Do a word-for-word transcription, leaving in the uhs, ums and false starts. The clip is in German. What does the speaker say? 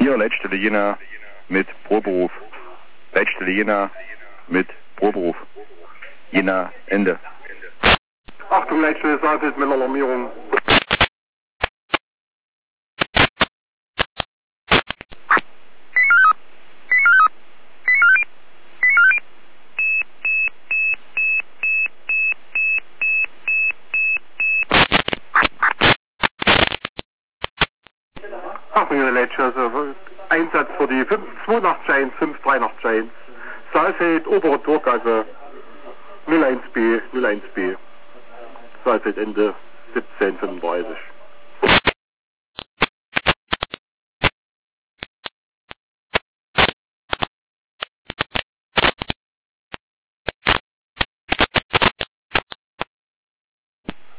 vier, Leitstelle Jena mit Proberuf. Leitstelle Jena mit Proberuf. Jena, Ende. Achtung, Leitstelle Saalfeld mit Alarmierung. Achtung, Leitstelle, also Einsatz für die zwei acht eins, fünf drei acht eins. Saalfeld, obere Torgasse, null eins B, null eins B. Saalfeld Ende siebzehn fünfunddreißig.